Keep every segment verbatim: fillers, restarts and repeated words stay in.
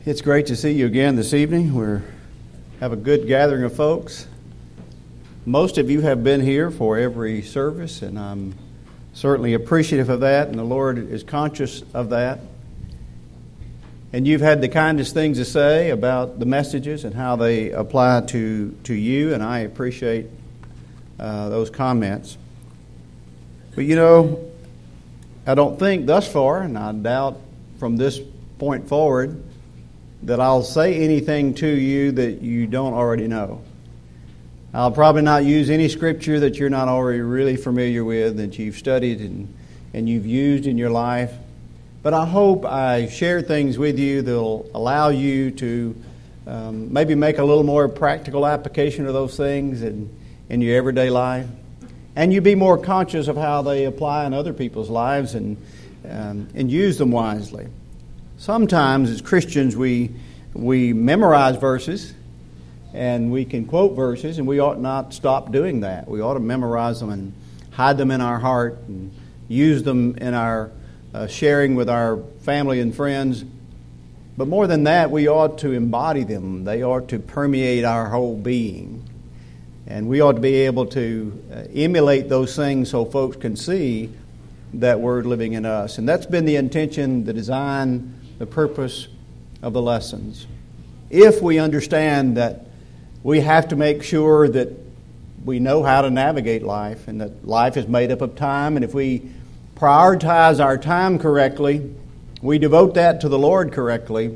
It's great to see you again this evening. We have a good gathering of folks. Most of you have been here for every service, and I'm certainly appreciative of that, and the Lord is conscious of that. And you've had the kindest things to say about the messages and how they apply to, to you, and I appreciate uh, those comments. But you know, I don't think thus far, and I doubt from this point forward, that I'll say anything to you that you don't already know. I'll probably not use any scripture that you're not already really familiar with, that you've studied and, and you've used in your life. But I hope I share things with you that will allow you to um, maybe make a little more practical application of those things in, in your everyday life. And you be more conscious of how they apply in other people's lives and um, and use them wisely. Sometimes as Christians we we memorize verses and we can quote verses, and we ought not stop doing that. We ought to memorize them and hide them in our heart and use them in our uh, sharing with our family and friends. But more than that, we ought to embody them. They ought to permeate our whole being. And we ought to be able to uh, emulate those things so folks can see that Word living in us. And that's been the intention, the design, the purpose of the lessons. If we understand that we have to make sure that we know how to navigate life and that life is made up of time, and if we prioritize our time correctly, we devote that to the Lord correctly,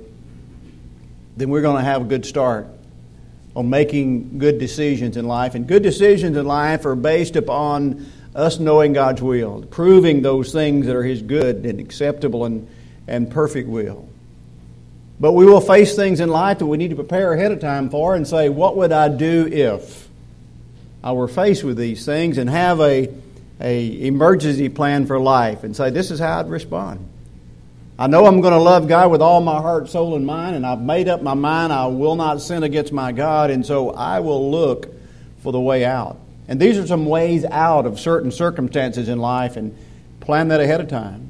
then we're going to have a good start on making good decisions in life. And good decisions in life are based upon us knowing God's will, proving those things that are His good and acceptable and and perfect will. But we will face things in life that we need to prepare ahead of time for and say, what would I do if I were faced with these things, and have a, a emergency plan for life and say, this is how I'd respond. I know I'm going to love God with all my heart, soul, and mind, and I've made up my mind I will not sin against my God, and so I will look for the way out. And these are some ways out of certain circumstances in life, and plan that ahead of time.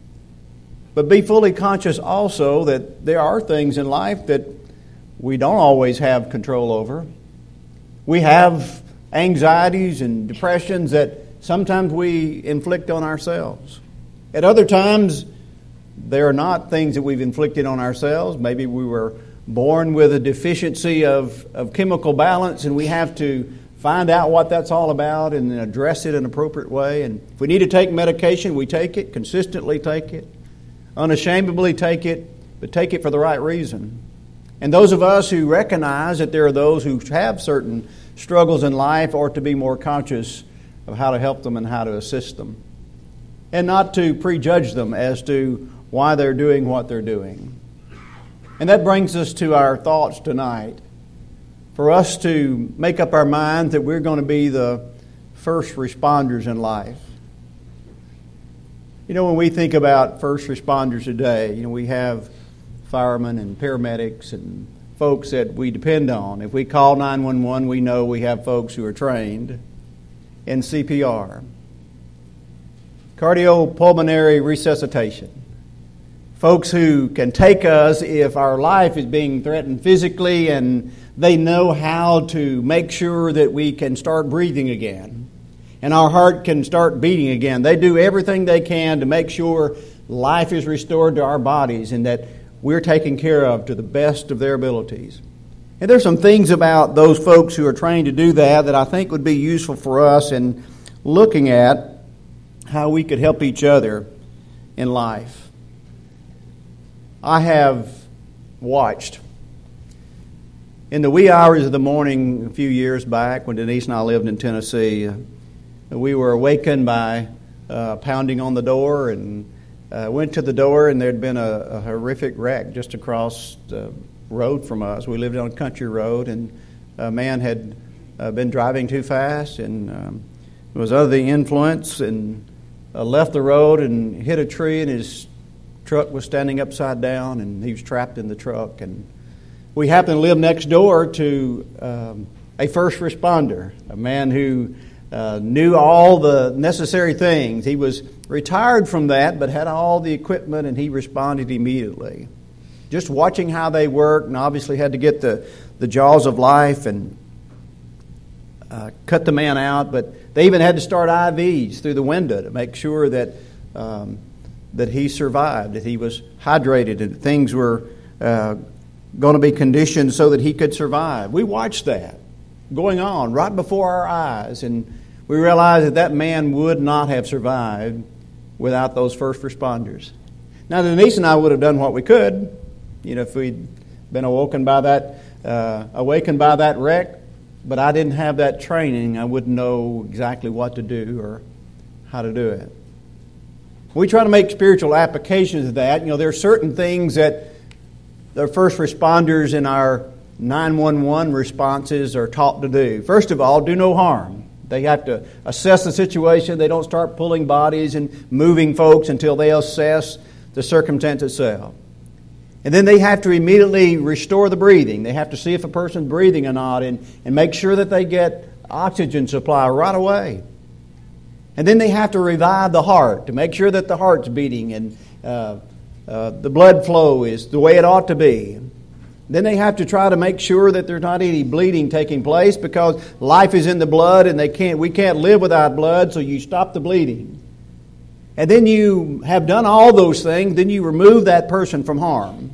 But be fully conscious also that there are things in life that we don't always have control over. We have anxieties and depressions that sometimes we inflict on ourselves. At other times, they are not things that we've inflicted on ourselves. Maybe we were born with a deficiency of, of chemical balance, and we have to find out what that's all about and address it in an appropriate way. And if we need to take medication, we take it, consistently take it. Unashamedly take it, but take it for the right reason. And those of us who recognize that there are those who have certain struggles in life ought to be more conscious of how to help them and how to assist them. And not to prejudge them as to why they're doing what they're doing. And that brings us to our thoughts tonight. For us to make up our minds that we're going to be the first responders in life. You know, when we think about first responders today, you know, we have firemen and paramedics and folks that we depend on. If we call nine one one, we know we have folks who are trained in C P R. Cardiopulmonary resuscitation. Folks who can take us if our life is being threatened physically, and they know how to make sure that we can start breathing again. And our heart can start beating again. They do everything they can to make sure life is restored to our bodies and that we're taken care of to the best of their abilities. And there's some things about those folks who are trained to do that that I think would be useful for us in looking at how we could help each other in life. I have watched in the wee hours of the morning a few years back when Denise and I lived in Tennessee. We were awakened by uh, pounding on the door, and uh, went to the door, and there'd been a, a horrific wreck just across the road from us. We lived on a country road, and a man had uh, been driving too fast and um, was under the influence and uh, left the road and hit a tree, and his truck was standing upside down, and he was trapped in the truck. And we happened to live next door to um, a first responder, a man who Uh, knew all the necessary things. He was retired from that, but had all the equipment, and he responded immediately. just watching how they worked, and obviously had to get the, the jaws of life and uh, cut the man out. But they even had to start I Vs through the window to make sure that um, that he survived, that he was hydrated, and things were uh, going to be conditioned so that he could survive. We watched that going on right before our eyes, and we realized that that man would not have survived without those first responders. Now, Denise and I would have done what we could, you know, if we'd been awoken by that, uh, awakened by that wreck, but I didn't have that training. I wouldn't know exactly what to do or how to do it. We try to make spiritual applications of that. You know, there are certain things that the first responders in our nine one one responses are taught to do. First of all, do no harm. They have to assess the situation. They don't start pulling bodies and moving folks until they assess the circumstance itself. And then they have to immediately restore the breathing. They have to see if a person's breathing or not, and, and make sure that they get oxygen supply right away. And then they have to revive the heart to make sure that the heart's beating and uh, uh, the blood flow is the way it ought to be. Then they have to try to make sure that there's not any bleeding taking place, because life is in the blood and they can't. we can't live without blood, so you stop the bleeding. And then you have done all those things, then you remove that person from harm.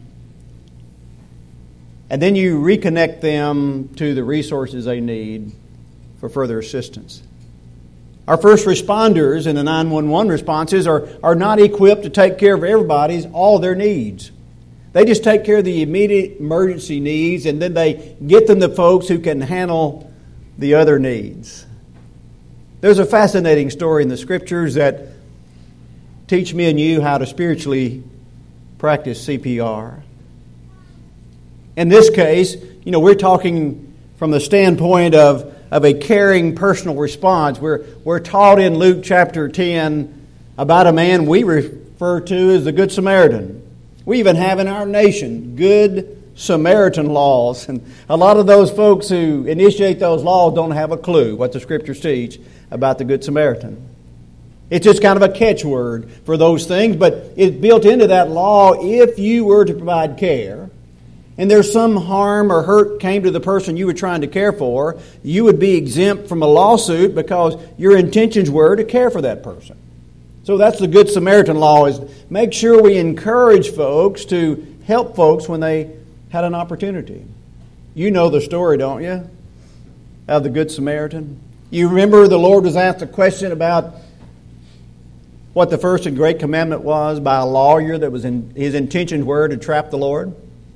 And then you reconnect them to the resources they need for further assistance. Our first responders in the nine one one responses are, are not equipped to take care of everybody's, all their needs. They just take care of the immediate emergency needs, and then they get them to folks who can handle the other needs. There's a fascinating story in the Scriptures that teach me and you how to spiritually practice C P R. In this case, you know, we're talking from the standpoint of, of a caring personal response. We're, we're taught in Luke chapter ten about a man we refer to as the Good Samaritan. We even have in our nation Good Samaritan laws. And a lot of those folks who initiate those laws don't have a clue what the Scriptures teach about the Good Samaritan. It's just kind of a catchword for those things, but it's built into that law. If you were to provide care, and there's some harm or hurt came to the person you were trying to care for, you would be exempt from a lawsuit because your intentions were to care for that person. So that's the Good Samaritan law, is make sure we encourage folks to help folks when they had an opportunity. You know the story, don't you, of the Good Samaritan? You remember the Lord was asked a question about what the first and great commandment was by a lawyer that was in his intentions were to trap the Lord.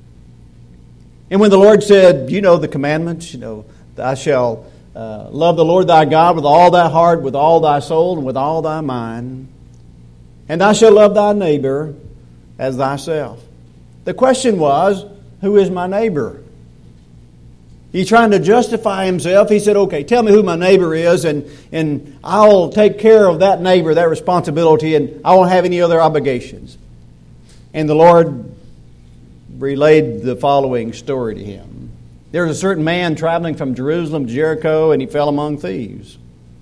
And when the Lord said, you know the commandments, you know, thou shalt uh, love the Lord thy God with all thy heart, with all thy soul, and with all thy mind, and thou shalt love thy neighbor as thyself. The question was, who is my neighbor? He's trying to justify himself. He said, okay, tell me who my neighbor is, and, and I'll take care of that neighbor, that responsibility, and I won't have any other obligations. And the Lord relayed the following story to him. There was a certain man traveling from Jerusalem to Jericho, and he fell among thieves.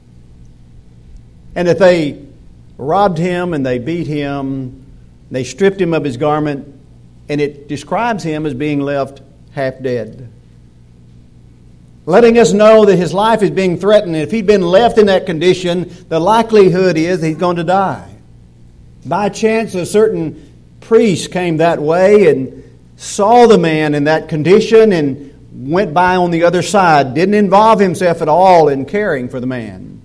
And that they robbed him, and they beat him, they stripped him of his garment, and it describes him as being left half dead, letting us know that his life is being threatened. And if he'd been left in that condition, the likelihood is he's going to die. By chance, a certain priest came that way and saw the man in that condition and went by on the other side, didn't involve himself at all in caring for the man.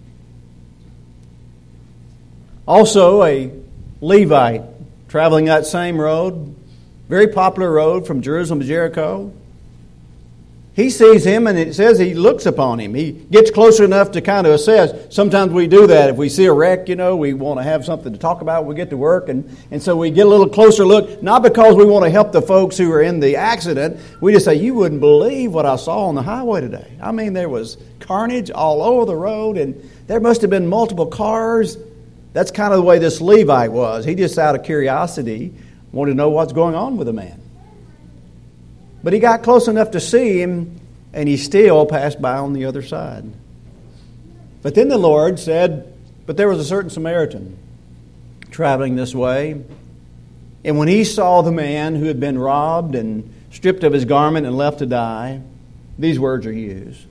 Also, a Levite traveling that same road, very popular road from Jerusalem to Jericho, he sees him, and it says he looks upon him. He gets closer enough to kind of assess. Sometimes we do that. If we see a wreck, you know, we want to have something to talk about when we get to work. And, and so we get a little closer look, not because we want to help the folks who are in the accident. We just say, you wouldn't believe what I saw on the highway today. I mean, there was carnage all over the road, and there must have been multiple cars. That's kind of the way this Levite was. He just, out of curiosity, wanted to know what's going on with the man. But he got close enough to see him, and he still passed by on the other side. But then the Lord said, but there was a certain Samaritan traveling this way, And when he saw the man who had been robbed and stripped of his garment and left to die, these words are used.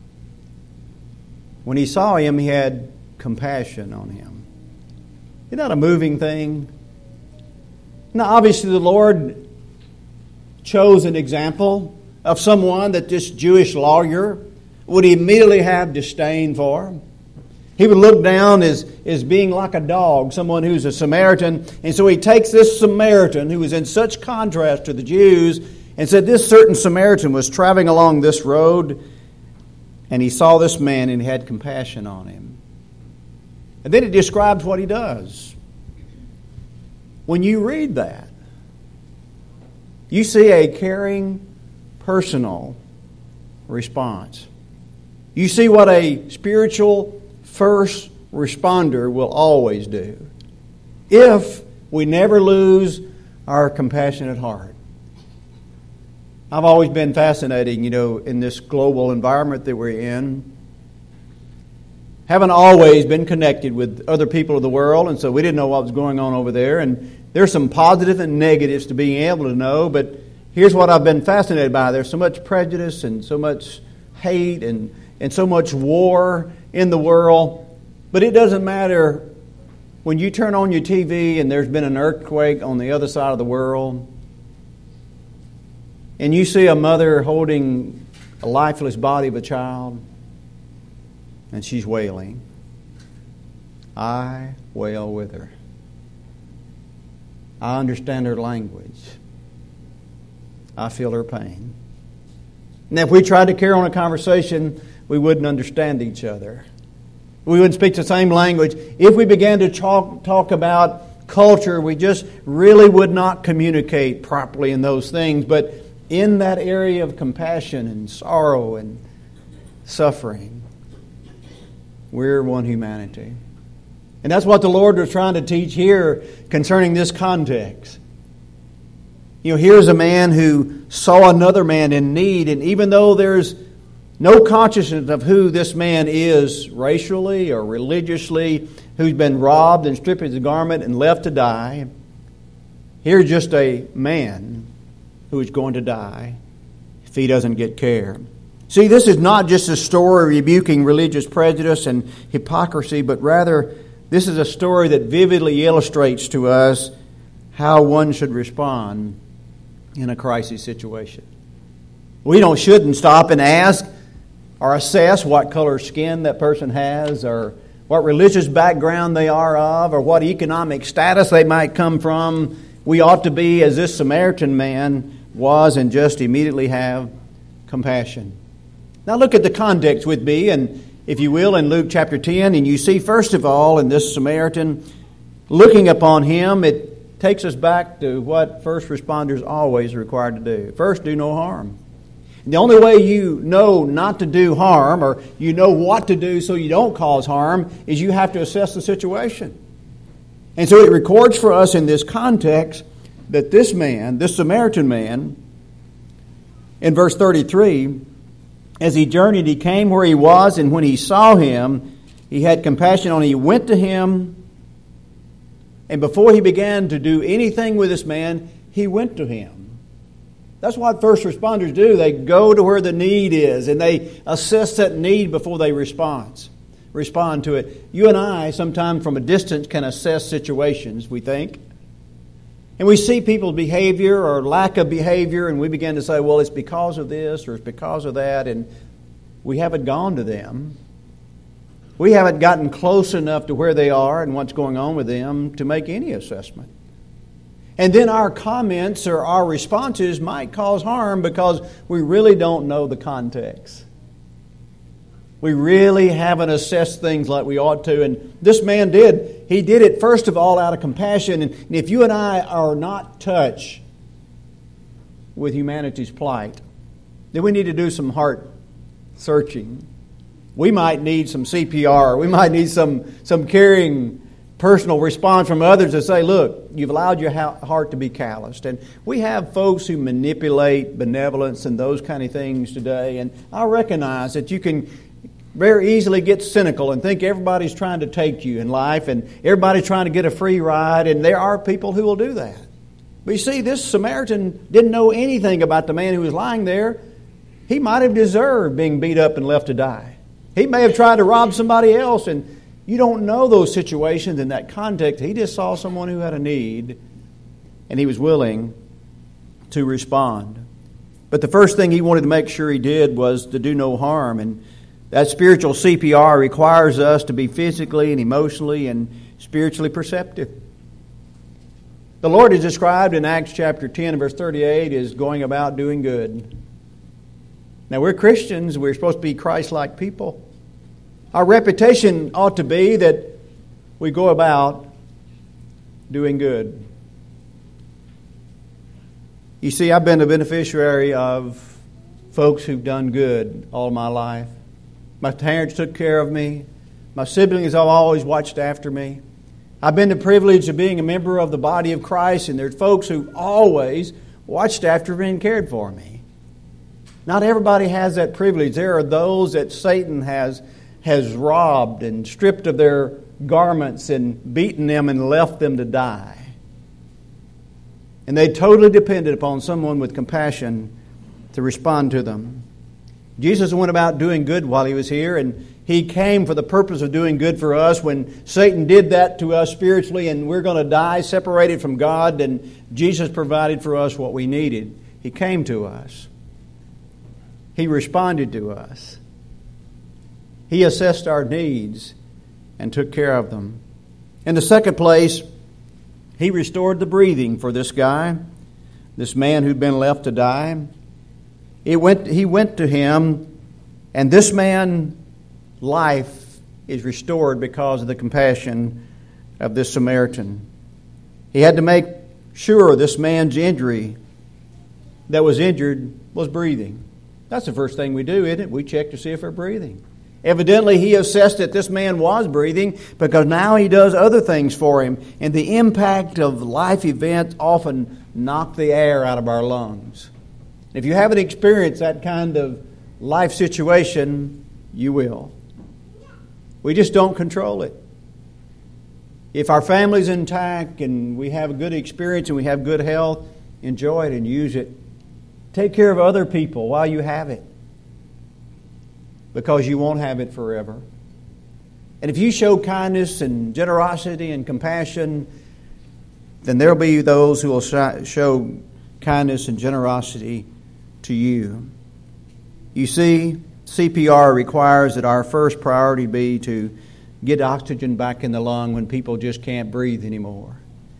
When he saw him, he had compassion on him. Isn't that a moving thing? Now, obviously, the Lord chose an example of someone that this Jewish lawyer would immediately have disdain for. He would look down as, as being like a dog, someone who's a Samaritan. And so he takes this Samaritan who was in such contrast to the Jews and said this certain Samaritan was traveling along this road and he saw this man and he had compassion on him. And then it describes what he does. When you read that, you see a caring, personal response. You see what a spiritual first responder will always do if we never lose our compassionate heart. I've always been fascinated, you know, in this global environment that we're in. Haven't always been connected with other people of the world, and so we didn't know what was going on over there. And there's some positives and negatives to being able to know, but here's what I've been fascinated by. There's so much prejudice and so much hate and, and so much war in the world. But it doesn't matter when you turn on your T V and there's been an earthquake on the other side of the world and you see a mother holding a lifeless body of a child and she's wailing. I wail with her. I understand her language. I feel her pain. And if we tried to carry on a conversation, we wouldn't understand each other. We wouldn't speak the same language. If we began to talk, talk about culture, we just really would not communicate properly in those things. But in that area of compassion and sorrow and suffering, we're one humanity. And that's what the Lord was trying to teach here concerning this context. You know, here's a man who saw another man in need, and even though there's no consciousness of who this man is racially or religiously, who's been robbed and stripped of his garment and left to die, here's just a man who is going to die if he doesn't get care. See, this is not just a story rebuking religious prejudice and hypocrisy, but rather this is a story that vividly illustrates to us how one should respond in a crisis situation. We don't shouldn't stop and ask or assess what color skin that person has or what religious background they are of or what economic status they might come from. We ought to be as this Samaritan man was and just immediately have compassion. Now look at the context with me, and if you will, in Luke chapter ten, and you see first of all in this Samaritan, looking upon him, it takes us back to what first responders always are required to do. First, do no harm. And the only way you know not to do harm, or you know what to do so you don't cause harm, is you have to assess the situation. And so it records for us in this context that this man, this Samaritan man, in verse thirty-three, as he journeyed, he came where he was, and when he saw him, he had compassion on him. He went to him, and before he began to do anything with this man, he went to him. That's what first responders do. They go to where the need is, and they assess that need before they respond, respond to it. You and I, sometimes from a distance, can assess situations, we think. And we see people's behavior or lack of behavior, and we begin to say, well, it's because of this or it's because of that, and we haven't gone to them. We haven't gotten close enough to where they are and what's going on with them to make any assessment. And then our comments or our responses might cause harm because we really don't know the context. We really haven't assessed things like we ought to. And this man did. He did it, first of all, out of compassion. And if you and I are not touched with humanity's plight, then we need to do some heart searching. We might need some C P R. We might need some, some caring personal response from others to say, look, you've allowed your heart to be calloused. And we have folks who manipulate benevolence and those kind of things today. And I recognize that you can very easily get cynical and think everybody's trying to take you in life and everybody's trying to get a free ride, and there are people who will do that. But you see, this Samaritan didn't know anything about the man who was lying there. He might have deserved being beat up and left to die. He may have tried to rob somebody else, and you don't know those situations in that context. He just saw someone who had a need, and he was willing to respond. But the first thing he wanted to make sure he did was to do no harm. And that spiritual C P R requires us to be physically and emotionally and spiritually perceptive. The Lord is described in Acts chapter ten and verse thirty-eight as going about doing good. Now, we're Christians. We're supposed to be Christ-like people. Our reputation ought to be that we go about doing good. You see, I've been a beneficiary of folks who've done good all my life. My parents took care of me. My siblings have always watched after me. I've been the privilege of being a member of the body of Christ, and there's folks who always watched after me and cared for me. Not everybody has that privilege. There are those that Satan has, has robbed and stripped of their garments and beaten them and left them to die. And they totally depended upon someone with compassion to respond to them. Jesus went about doing good while He was here, and He came for the purpose of doing good for us. When Satan did that to us spiritually and we're going to die separated from God, then Jesus provided for us what we needed. He came to us. He responded to us. He assessed our needs and took care of them. In the second place, He restored the breathing for this guy, this man who'd been left to die. It went, he went to him, and this man's life is restored because of the compassion of this Samaritan. He had to make sure this man's injury that was injured was breathing. That's the first thing we do, isn't it? We check to see if they're breathing. Evidently, he assessed that this man was breathing because now he does other things for him. And the impact of life events often knock the air out of our lungs. If you haven't experienced that kind of life situation, you will. We just don't control it. If our family's intact and we have a good experience and we have good health, enjoy it and use it. Take care of other people while you have it, because you won't have it forever. And if you show kindness and generosity and compassion, then there'll be those who will show kindness and generosity to you. You see, C P R requires that our first priority be to get oxygen back in the lung when people just can't breathe anymore.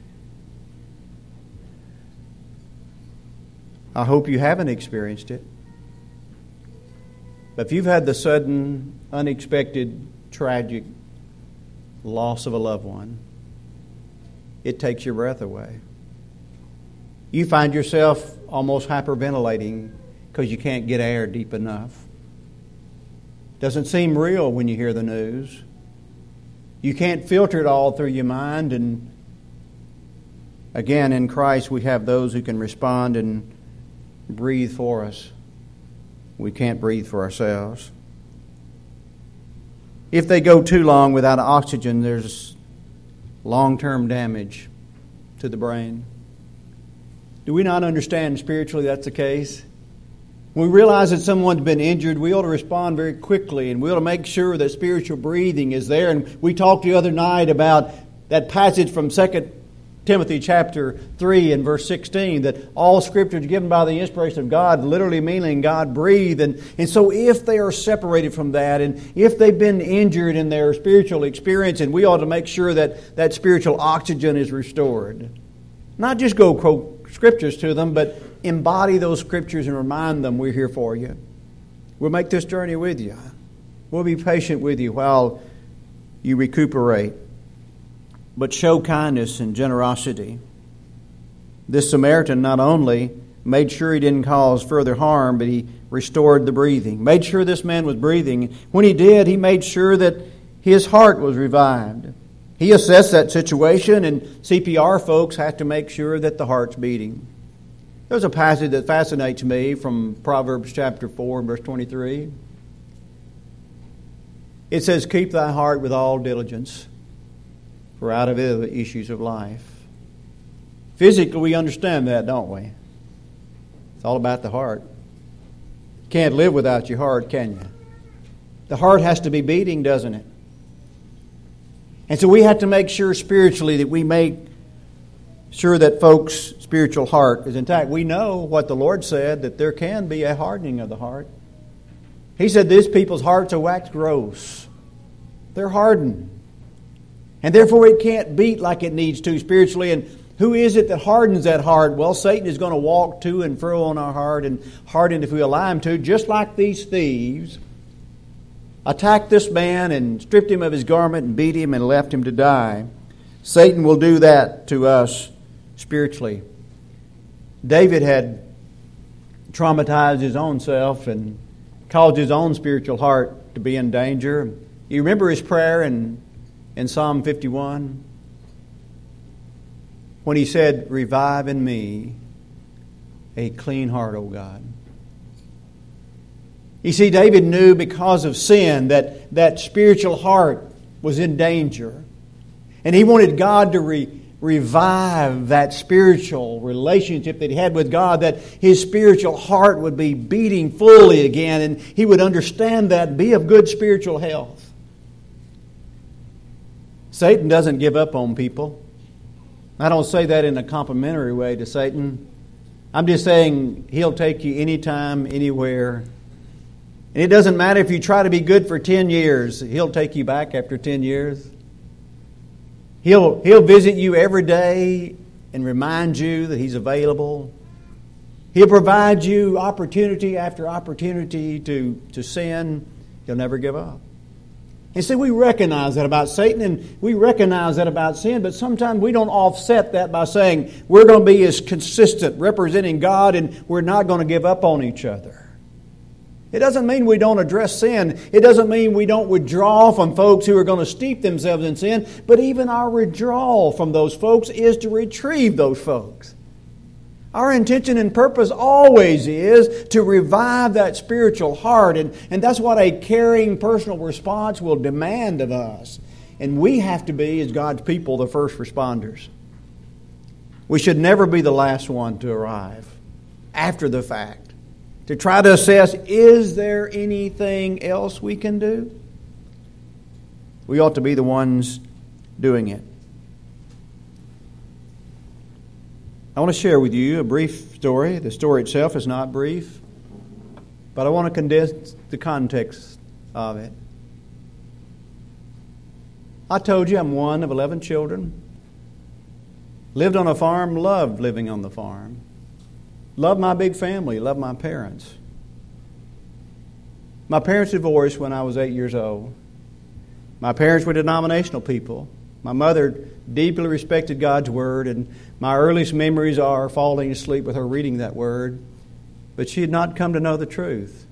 I hope you haven't experienced it. But if you've had the sudden, unexpected, tragic loss of a loved one, it takes your breath away. You find yourself almost hyperventilating because you can't get air deep enough. Doesn't seem real when you hear the news. You can't filter it all through your mind. And again, in Christ, we have those who can respond and breathe for us. We can't breathe for ourselves. If they go too long without oxygen, there's long-term damage to the brain. Do we not understand spiritually that's the case? When we realize that someone's been injured, we ought to respond very quickly, and we ought to make sure that spiritual breathing is there. And we talked the other night about that passage from Second Timothy chapter three and verse sixteen, that all Scripture is given by the inspiration of God, literally meaning God breathed. And, and so if they are separated from that, and if they've been injured in their spiritual experience, and we ought to make sure that that spiritual oxygen is restored. Not just go quote Scriptures to them, but embody those Scriptures and remind them we're here for you. We'll make this journey with you. We'll be patient with you while you recuperate. But show kindness and generosity. This Samaritan not only made sure he didn't cause further harm, but he restored the breathing. Made sure this man was breathing. When he did, he made sure that his heart was revived. He assessed that situation, and C P R folks have to make sure that the heart's beating. There's a passage that fascinates me from Proverbs chapter four, verse twenty-three. It says, "Keep thy heart with all diligence, for out of it are the issues of life." Physically, we understand that, don't we? It's all about the heart. You can't live without your heart, can you? The heart has to be beating, doesn't it? And so we have to make sure spiritually that we make sure that folks' spiritual heart is intact. We know what the Lord said, that there can be a hardening of the heart. He said these people's hearts are waxed gross. They're hardened. And therefore it can't beat like it needs to spiritually. And who is it that hardens that heart? Well, Satan is going to walk to and fro on our heart and harden if we allow him to, just like these thieves attacked this man and stripped him of his garment and beat him and left him to die. Satan will do that to us spiritually. David had traumatized his own self and caused his own spiritual heart to be in danger. You remember his prayer in, in Psalm fifty-one? When he said, "Revive in me a clean heart, O God." You see, David knew because of sin that that spiritual heart was in danger. And he wanted God to re- revive that spiritual relationship that he had with God, that his spiritual heart would be beating fully again, and he would understand that and be of good spiritual health. Satan doesn't give up on people. I don't say that in a complimentary way to Satan. I'm just saying he'll take you anytime, anywhere. And it doesn't matter if you try to be good for ten years. He'll take you back after ten years. He'll, he'll visit you every day and remind you that he's available. He'll provide you opportunity after opportunity to, to sin. He'll never give up. And see, we recognize that about Satan and we recognize that about sin, but sometimes we don't offset that by saying we're going to be as consistent representing God and we're not going to give up on each other. It doesn't mean we don't address sin. It doesn't mean we don't withdraw from folks who are going to steep themselves in sin. But even our withdrawal from those folks is to retrieve those folks. Our intention and purpose always is to revive that spiritual heart. And, and that's what a caring personal response will demand of us. And we have to be, as God's people, the first responders. We should never be the last one to arrive after the fact, to try to assess, is there anything else we can do? We ought to be the ones doing it. I want to share with you a brief story. The story itself is not brief, but I want to condense the context of it. I told you I'm one of eleven children. Lived on a farm, loved living on the farm. Loved my big family, loved my parents. My parents divorced when I was eight years old. My parents were denominational people. My mother deeply respected God's Word, and my earliest memories are falling asleep with her reading that Word. But she had not come to know the truth.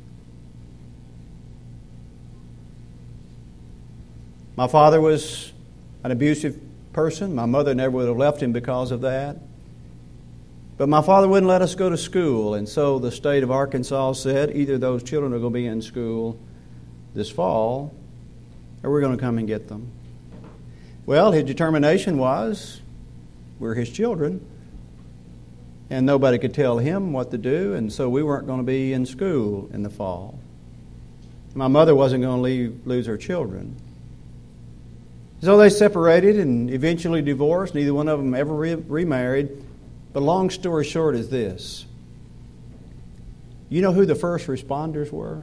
My father was an abusive person. My mother never would have left him because of that. But my father wouldn't let us go to school, and so the state of Arkansas said either those children are going to be in school this fall or we're going to come and get them. Well, his determination was we're his children, and nobody could tell him what to do, and so we weren't going to be in school in the fall. My mother wasn't going to leave, lose her children. So they separated and eventually divorced. Neither one of them ever re- remarried. But long story short is this. You know who the first responders were?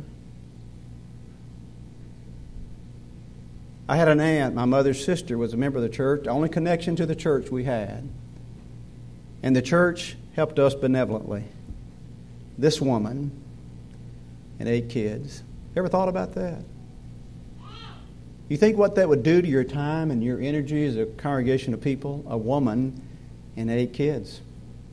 I had an aunt. My mother's sister was a member of the church. The only connection to the church we had. And the church helped us benevolently. This woman and eight kids. Ever thought about that? You think what that would do to your time and your energy as a congregation of people? A woman and eight kids.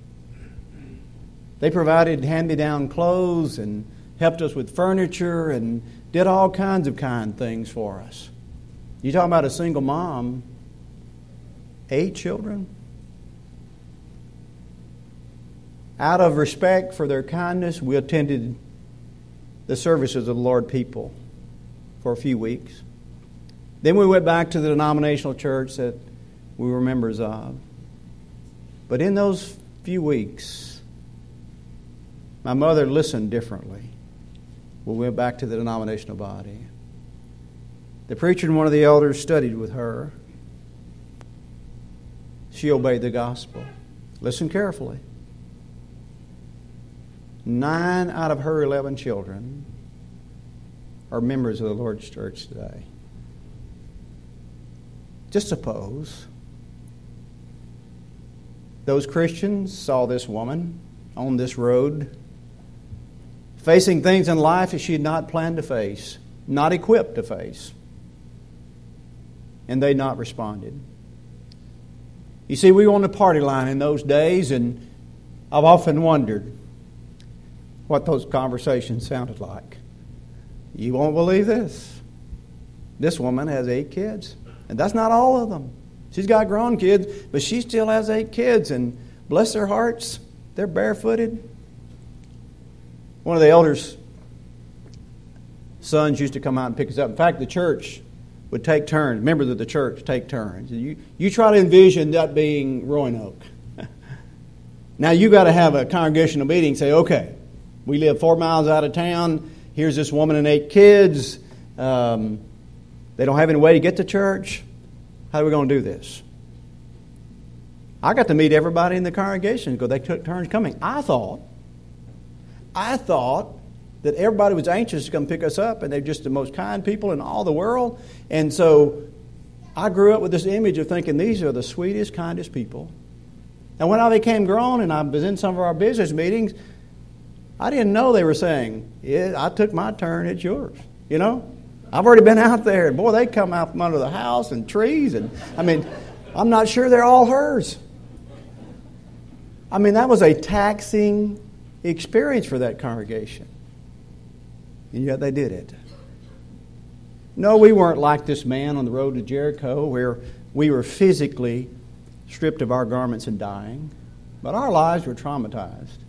They provided hand-me-down clothes and helped us with furniture and did all kinds of kind things for us. You talking about a single mom, eight children? Out of respect for their kindness, we attended the services of the Lord people for a few weeks. Then we went back to the denominational church that we were members of. But in those few weeks, my mother listened differently. We went back to the denominational body. The preacher and one of the elders studied with her. She obeyed the gospel. Listen carefully. Nine out of her eleven children are members of the Lord's church today. Just suppose those Christians saw this woman on this road facing things in life that she had not planned to face, not equipped to face, and they not responded. You see, we were on the party line in those days, and I've often wondered what those conversations sounded like. You won't believe this. This woman has eight kids, and that's not all of them. She's got grown kids, but she still has eight kids, and bless their hearts, they're barefooted. One of the elders' sons used to come out and pick us up. In fact, the church would take turns. Members of the church take turns. You, you try to envision that being Roanoke. Now, you got to have a congregational meeting and say, okay, we live four miles out of town. Here's this woman and eight kids. Um, they don't have any way to get to church. How are we going to do this? I got to meet everybody in the congregation because they took turns coming. I thought, I thought that everybody was anxious to come pick us up, and they're just the most kind people in all the world. And so I grew up with this image of thinking these are the sweetest, kindest people. And when I became grown and I was in some of our business meetings, I didn't know they were saying, yeah, I took my turn, it's yours. You know? I've already been out there, and boy, they come out from under the house and trees. And I mean, I'm not sure they're all hers. I mean, that was a taxing experience for that congregation. And yet they did it. No, we weren't like this man on the road to Jericho where we were physically stripped of our garments and dying, but our lives were traumatized.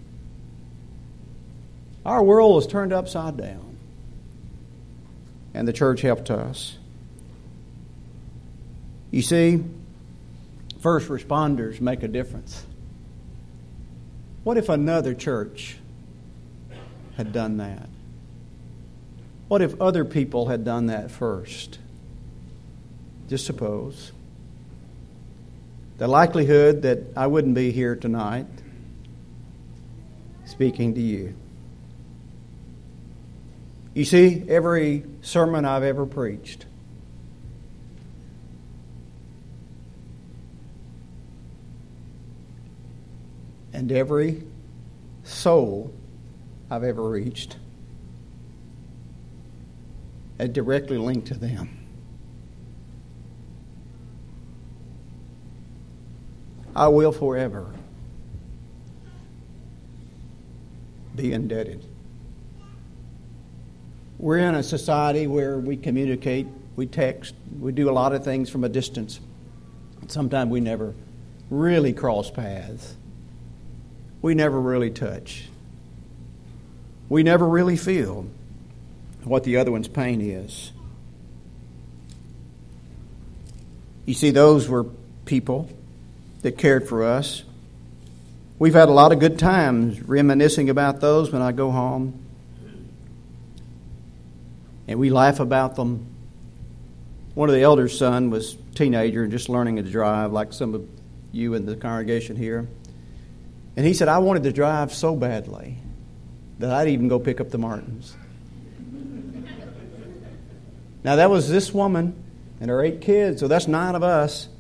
Our world was turned upside down, and the church helped us. You see, first responders make a difference. What if another church had done that? What if other people had done that first? Just suppose. The likelihood that I wouldn't be here tonight speaking to you. You see, every sermon I've ever preached and every soul I've ever reached is directly linked to them. I will forever be indebted. We're in a society where we communicate, we text, we do a lot of things from a distance. Sometimes we never really cross paths. We never really touch. We never really feel what the other one's pain is. You see, those were people that cared for us. We've had a lot of good times reminiscing about those when I go home. And we laugh about them. One of the elders' son was a teenager and just learning to drive, like some of you in the congregation here. And he said, I wanted to drive so badly that I'd even go pick up the Martins. Now, that was this woman and her eight kids, so that's nine of us.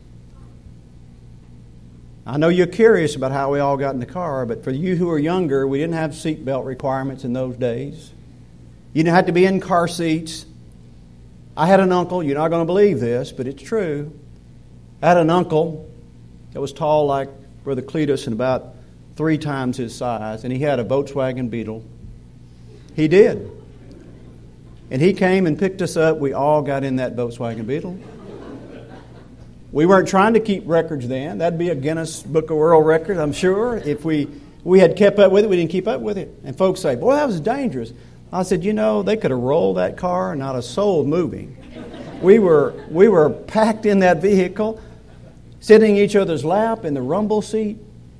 I know you're curious about how we all got in the car, but for you who are younger, we didn't have seatbelt requirements in those days. You didn't have to be in car seats. I had an uncle, you're not going to believe this, but it's true. I had an uncle that was tall like Brother Cletus and about three times his size, and he had a Volkswagen Beetle. He did. And he came and picked us up. We all got in that Volkswagen Beetle. We weren't trying to keep records then. That'd be a Guinness Book of World Records, I'm sure. If we, we had kept up with it, we didn't keep up with it. And folks say, boy, that was dangerous. I said, you know, they could have rolled that car and not a soul moving. We were, we were packed in that vehicle, sitting in each other's lap in the rumble seat.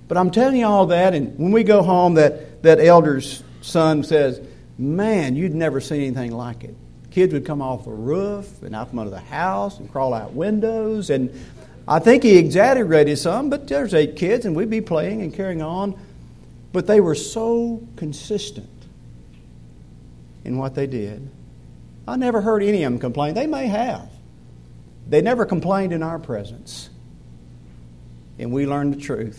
But I'm telling you all that, and when we go home, that, that elder's son says, man, you'd never seen anything like it. Kids would come off the roof and out from under the house and crawl out windows. And I think he exaggerated some, but there's eight kids, and we'd be playing and carrying on. But they were so consistent in what they did. I never heard any of them complain. They may have. They never complained in our presence. And we learned the truth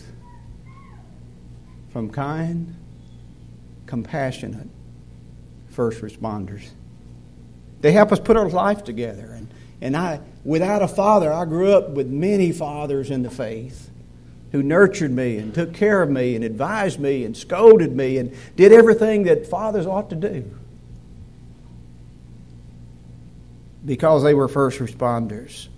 from kind, compassionate first responders. They help us put our life together. And, and I, without a father, I grew up with many fathers in the faith who nurtured me and took care of me and advised me and scolded me and did everything that fathers ought to do. Because they were first responders.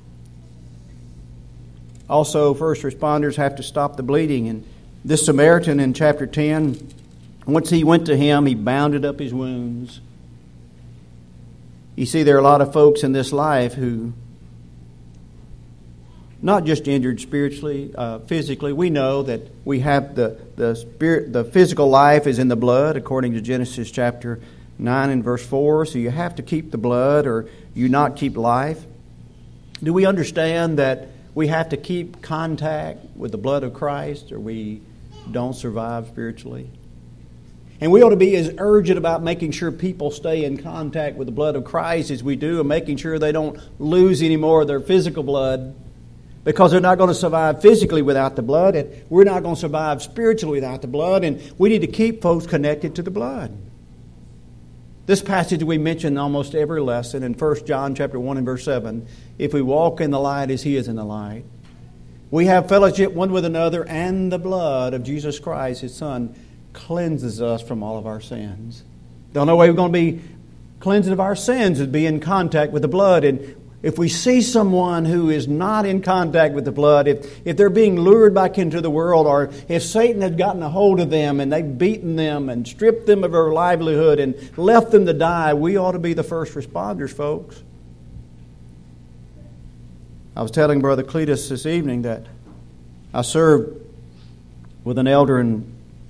Also, first responders have to stop the bleeding. And this Samaritan in chapter ten, once he went to him, he bounded up his wounds. You see, there are a lot of folks in this life who, not just injured spiritually, uh, physically. We know that we have the, the spirit, the physical life is in the blood, according to Genesis chapter nine and verse four. So you have to keep the blood or you not keep life. Do we understand that we have to keep contact with the blood of Christ or we don't survive spiritually? And we ought to be as urgent about making sure people stay in contact with the blood of Christ as we do, and making sure they don't lose any more of their physical blood, because they're not going to survive physically without the blood, and we're not going to survive spiritually without the blood, and we need to keep folks connected to the blood. This passage we mention almost every lesson in First John chapter one and verse seven. If we walk in the light as He is in the light, we have fellowship one with another, and the blood of Jesus Christ, His Son, cleanses us from all of our sins. The only way we're going to be cleansed of our sins is to be in contact with the blood. And if we see someone who is not in contact with the blood, if, if they're being lured back into the world, or if Satan has gotten a hold of them and they've beaten them and stripped them of their livelihood and left them to die, we ought to be the first responders, folks. I was telling Brother Cletus this evening that I served with an elder in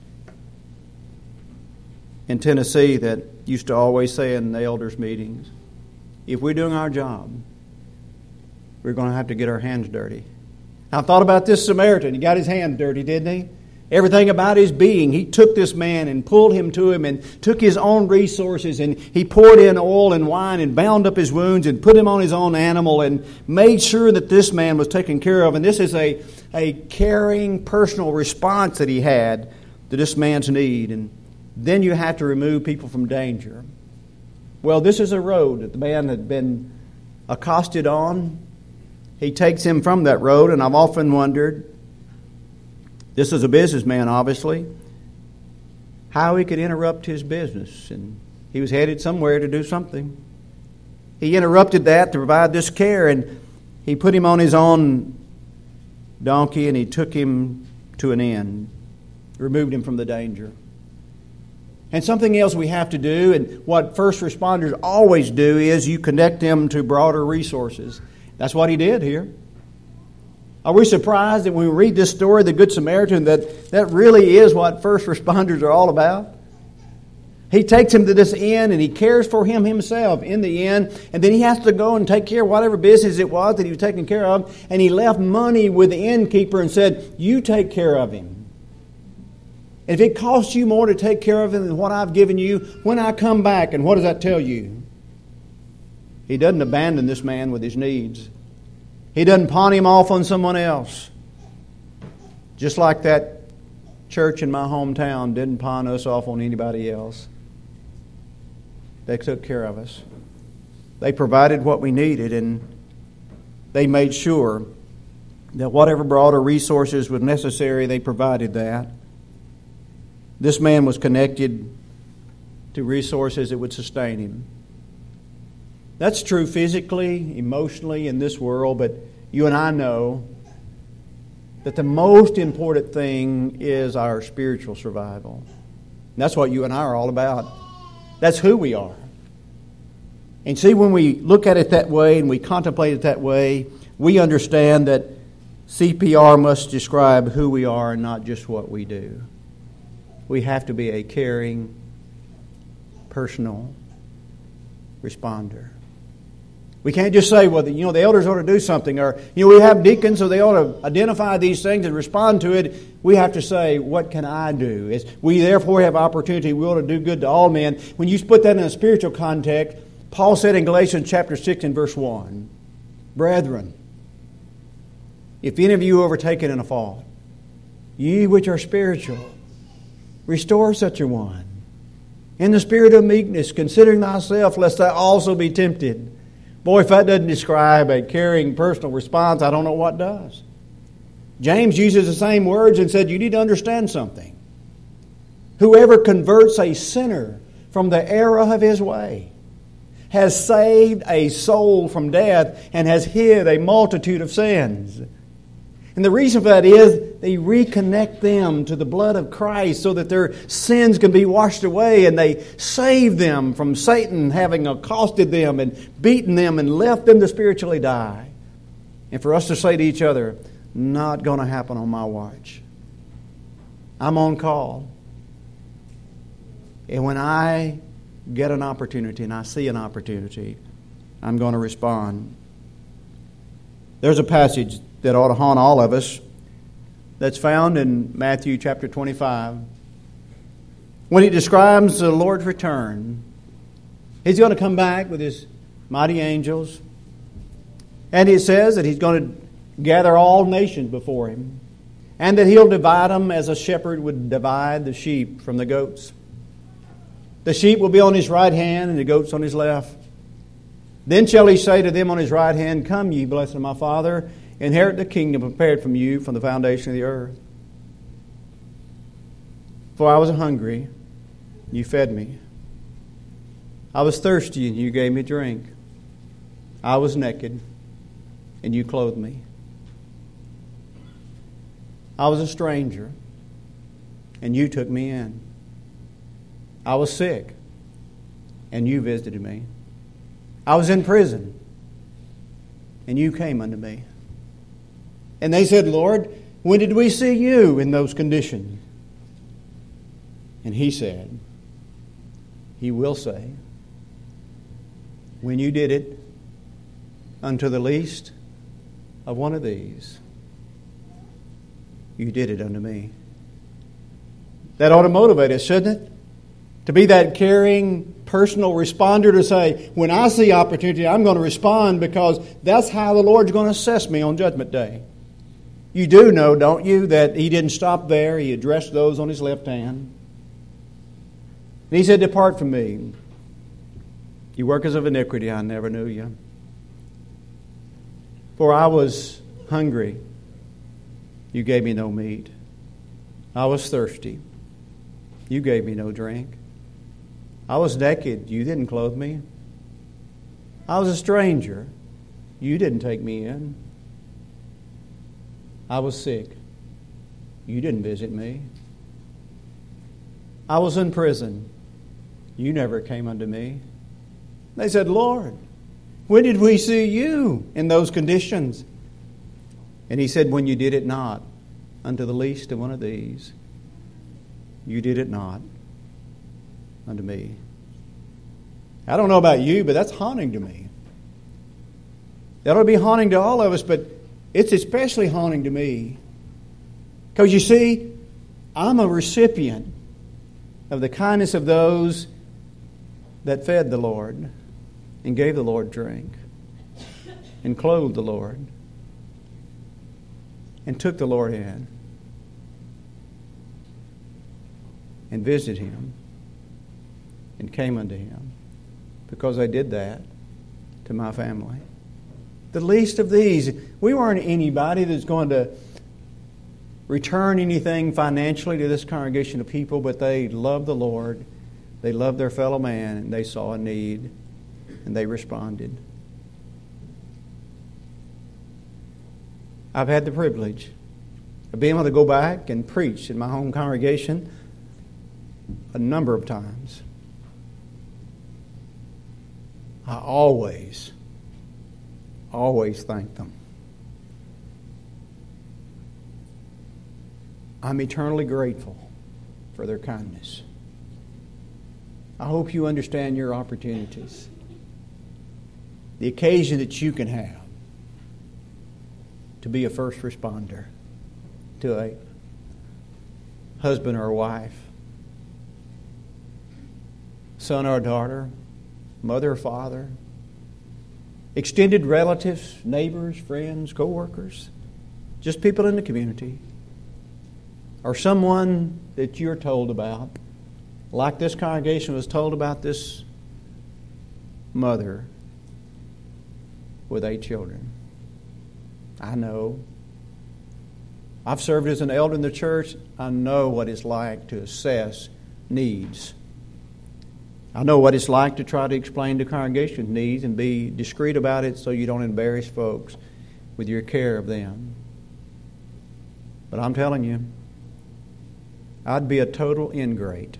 in Tennessee that used to always say in the elders' meetings, if we're doing our job, we're going to have to get our hands dirty. I thought about this Samaritan. He got his hands dirty, didn't he? Everything about his being. He took this man and pulled him to him and took his own resources, and he poured in oil and wine and bound up his wounds and put him on his own animal and made sure that this man was taken care of. And this is a, a caring, personal response that he had to this man's need. And then you have to remove people from danger. Well, this is a road that the man had been accosted on. He takes him from that road, and I've often wondered, this is a businessman, obviously, how he could interrupt his business. And he was headed somewhere to do something. He interrupted that to provide this care, and he put him on his own donkey, and he took him to an inn, removed him from the danger. And something else we have to do, and what first responders always do, is you connect them to broader resources. That's what he did here. Are we surprised that when we read this story, the Good Samaritan, that that really is what first responders are all about? He takes him to this inn and he cares for him himself in the inn, and then he has to go and take care of whatever business it was that he was taking care of, and he left money with the innkeeper and said, you take care of him. If it costs you more to take care of him than what I've given you, when I come back, and what does that tell you? He doesn't abandon this man with his needs. He doesn't pawn him off on someone else. Just like that church in my hometown didn't pawn us off on anybody else. They took care of us. They provided what we needed, and they made sure that whatever broader resources was necessary, they provided that. This man was connected to resources that would sustain him. That's true physically, emotionally in this world, but you and I know that the most important thing is our spiritual survival. And that's what you and I are all about. That's who we are. And see, when we look at it that way and we contemplate it that way, we understand that C P R must describe who we are and not just what we do. We have to be a caring, personal responder. We can't just say, well, you know, the elders ought to do something, or, you know, we have deacons, so they ought to identify these things and respond to it. We have to say, what can I do? It's, we therefore have opportunity. We ought to do good to all men. When you put that in a spiritual context, Paul said in Galatians chapter six and verse one, brethren, if any of you are overtaken in a fault, ye which are spiritual, restore such a one, in the spirit of meekness, considering thyself, lest thou also be tempted. Boy, if that doesn't describe a caring personal response, I don't know what does. James uses the same words and said, you need to understand something. Whoever converts a sinner from the error of his way has saved a soul from death and has hid a multitude of sins. And the reason for that is they reconnect them to the blood of Christ so that their sins can be washed away, and they save them from Satan having accosted them and beaten them and left them to spiritually die. And for us to say to each other, not going to happen on my watch. I'm on call. And when I get an opportunity and I see an opportunity, I'm going to respond. There's a passage that ought to haunt all of us that's found in Matthew chapter twenty-five. When he describes the Lord's return, He's going to come back with His mighty angels. And it says that He's going to gather all nations before Him, and that He'll divide them as a shepherd would divide the sheep from the goats. The sheep will be on His right hand and the goats on His left. Then shall He say to them on His right hand, come ye, blessed of my Father, inherit the kingdom prepared from you from the foundation of the earth. For I was hungry, you fed me. I was thirsty, and you gave me drink. I was naked, and you clothed me. I was a stranger, and you took me in. I was sick, and you visited me. I was in prison, and you came unto me. And they said, Lord, when did we see you in those conditions? And He said, He will say, when you did it unto the least of one of these, you did it unto me. That ought to motivate us, shouldn't it? To be that caring, personal responder, to say, when I see opportunity, I'm going to respond, because that's how the Lord's going to assess me on Judgment Day. You do know, don't you, that He didn't stop there. He addressed those on His left hand. And He said, depart from me, you workers of iniquity, I never knew you. For I was hungry, you gave me no meat. I was thirsty, you gave me no drink. I was naked, you didn't clothe me. I was a stranger, you didn't take me in. I was sick, you didn't visit me. I was in prison, you never came unto me. They said, Lord, when did we see you in those conditions? And He said, when you did it not unto the least of one of these, you did it not unto me. I don't know about you, but that's haunting to me. That ought to be haunting to all of us, but it's especially haunting to me. Because you see, I'm a recipient of the kindness of those that fed the Lord and gave the Lord drink and clothed the Lord and took the Lord in and visited Him and came unto Him, because I did that to my family. The least of these, we weren't anybody that's going to return anything financially to this congregation of people, but they loved the Lord, they loved their fellow man, and they saw a need, and they responded. I've had the privilege of being able to go back and preach in my home congregation a number of times. I always, always thank them. I'm eternally grateful for their kindness. I hope you understand your opportunities. The occasion that you can have to be a first responder to a husband or a wife, son or daughter, mother or father, extended relatives, neighbors, friends, co-workers, just people in the community, or someone that you're told about, like this congregation was told about this mother with eight children. I know. I've served as an elder in the church. I know what it's like to assess needs. I know what it's like to try to explain the congregation's needs and be discreet about it so you don't embarrass folks with your care of them. But I'm telling you, I'd be a total ingrate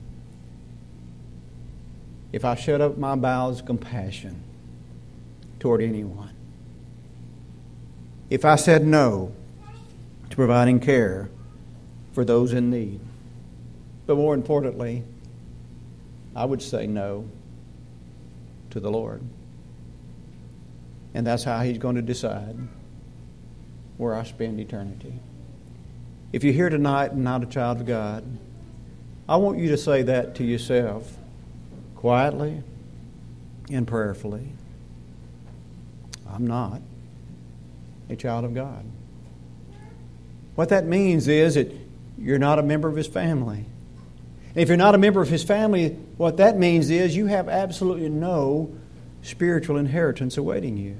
if I shut up my bowels of compassion toward anyone. If I said no to providing care for those in need. But more importantly, I would say no to the Lord. And that's how He's going to decide where I spend eternity. If you're here tonight and not a child of God, I want you to say that to yourself quietly and prayerfully. I'm not a child of God. What that means is that you're not a member of His family. And if you're not a member of His family, what that means is you have absolutely no spiritual inheritance awaiting you.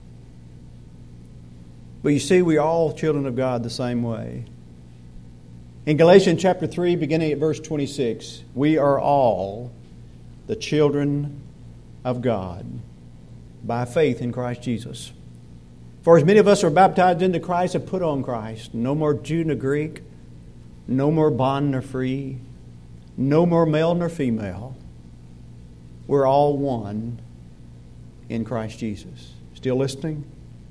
But you see, we're all children of God the same way. In Galatians chapter three, beginning at verse twenty-six, we are all the children of God by faith in Christ Jesus. For as many of us are baptized into Christ have put on Christ. No more Jew nor Greek, no more bond nor free, no more male nor female. We're all one in Christ Jesus. Still listening?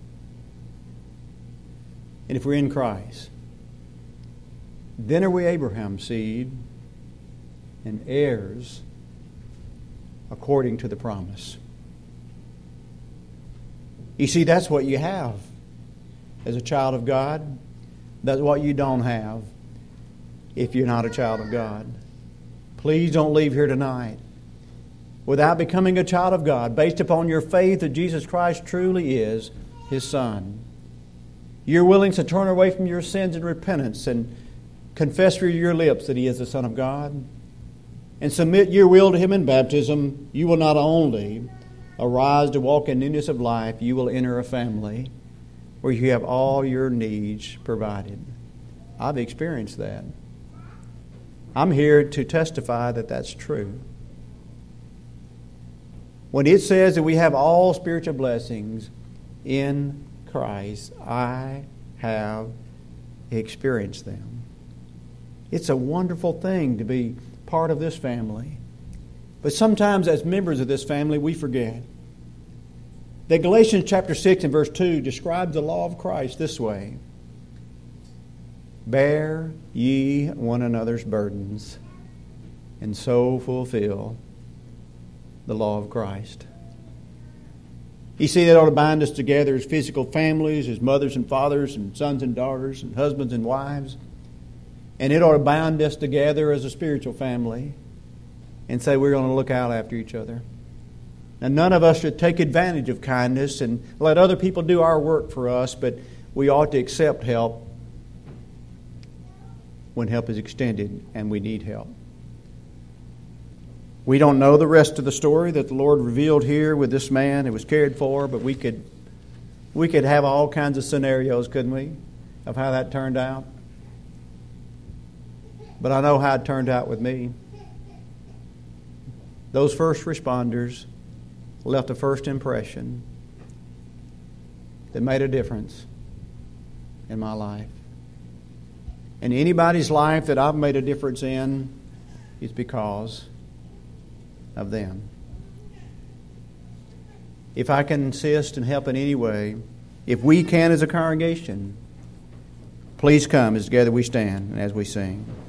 And if we're in Christ, then are we Abraham's seed and heirs according to the promise. You see, that's what you have as a child of God. That's what you don't have if you're not a child of God. Please don't leave here tonight without becoming a child of God based upon your faith that Jesus Christ truly is His Son. You're willing to turn away from your sins in repentance and confess with your lips that He is the Son of God and submit your will to Him in baptism. You will not only arise to walk in newness of life, you will enter a family where you have all your needs provided. I've experienced that. I'm here to testify that that's true. When it says that we have all spiritual blessings in Christ, I have experienced them. It's a wonderful thing to be part of this family. But sometimes as members of this family, we forget. That Galatians chapter six and verse two describes the law of Christ this way. Bear ye one another's burdens, and so fulfill the law of Christ. You see, that ought to bind us together as physical families, as mothers and fathers, and sons and daughters, and husbands and wives. And it ought to bind us together as a spiritual family and say we're going to look out after each other. Now, none of us should take advantage of kindness and let other people do our work for us, but we ought to accept help when help is extended and we need help. We don't know the rest of the story that the Lord revealed here with this man who was cared for, but we could we could have all kinds of scenarios, couldn't we, of how that turned out? But I know how it turned out with me. Those first responders left a first impression that made a difference in my life. And anybody's life that I've made a difference in is because of them. If I can assist and help in any way, if we can as a congregation, Please come as together we stand and as we sing.